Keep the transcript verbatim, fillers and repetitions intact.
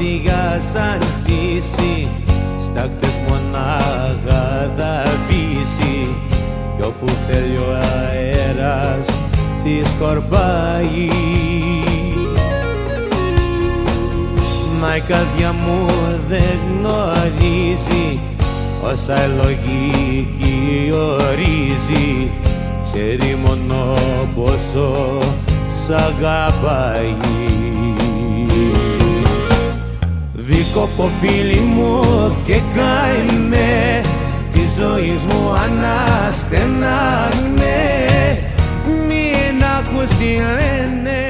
καρδιά σαν στήσει, στάχτες μονάχα θα βύσει, κι όπου θέλει ο αέρας τη σκορπάει. Μα η καρδιά μου δεν γνωρίζει όσα η λογική ορίζει, ξέρει μόνο πόσο σ' αγαπάει. Δίκοπο φίλη μου και καημέ, της ζωής μου αναστενάγμε, μην ακούς τι λένε